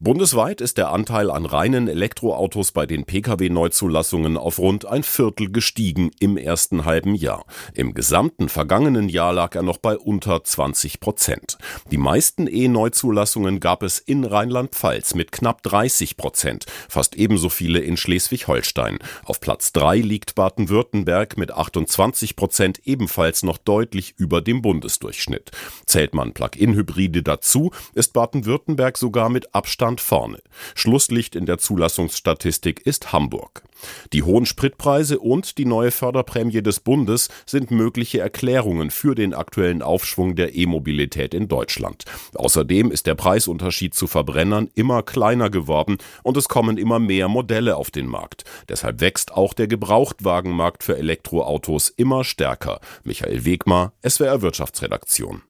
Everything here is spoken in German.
Bundesweit ist der Anteil an reinen Elektroautos bei den Pkw-Neuzulassungen auf rund ein Viertel gestiegen im ersten halben Jahr. Im gesamten vergangenen Jahr lag er noch bei unter 20%. Die meisten E-Neuzulassungen gab es in Rheinland-Pfalz mit knapp 30%, fast ebenso viele in Schleswig-Holstein. Auf Platz 3 liegt Baden-Württemberg mit 28%, ebenfalls noch deutlich über dem Bundesdurchschnitt. Zählt man Plug-in-Hybride dazu, ist Baden-Württemberg sogar mit Abstand vorne. Schlusslicht in der Zulassungsstatistik ist Hamburg. Die hohen Spritpreise und die neue Förderprämie des Bundes sind mögliche Erklärungen für den aktuellen Aufschwung der E-Mobilität in Deutschland. Außerdem ist der Preisunterschied zu Verbrennern immer kleiner geworden und es kommen immer mehr Modelle auf den Markt. Deshalb wächst auch der Gebrauchtwagenmarkt für Elektroautos immer stärker. Michael Wegmar, SWR Wirtschaftsredaktion.